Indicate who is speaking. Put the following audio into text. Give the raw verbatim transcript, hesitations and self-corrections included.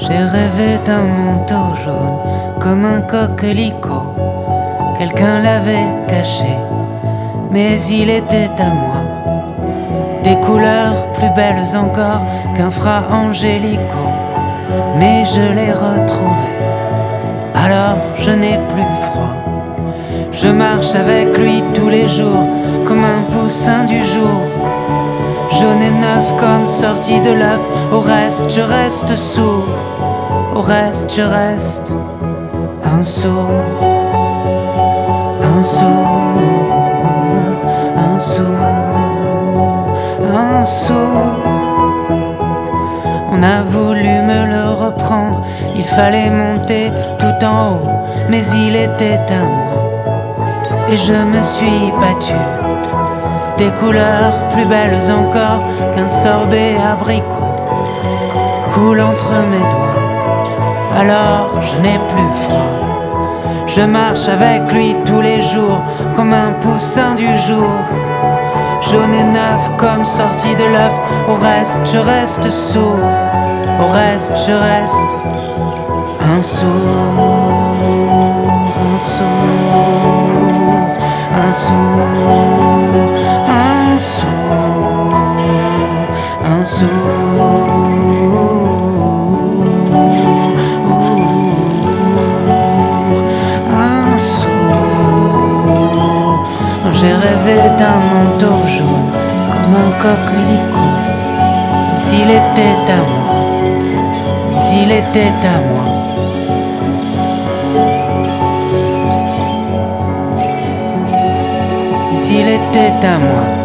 Speaker 1: J'ai rêvé d'un manteau jaune comme un coquelicot. Quelqu'un l'avait caché, mais il était à moi. Des couleurs plus belles encore qu'un fra angélico. Mais je l'ai retrouvé, alors je n'ai plus froid. Je marche avec lui tous les jours comme un poussin du jour. Jaune et neuf comme sorti de l'œuf. Au reste je reste sourd. Au reste je reste un sourd. Un sourd. Un sourd. Un sourd. On a voulu me le reprendre. Il fallait monter tout en haut, mais il était à moi. Et je me suis battu. Des couleurs plus belles encore qu'un sorbet abricot coule entre mes doigts, alors je n'ai plus froid. Je marche avec lui tous les jours comme un poussin du jour. Jaune et neuf comme sorti de l'œuf. Au reste je reste sourd. Au reste je reste un sourd. Un sourd. Un sourd. Un sourd. Un sourd. Un sourd. J'ai rêvé d'un manteau jaune comme un coquelicot. Mais il était à moi. Mais il était à moi. Mais il était à moi.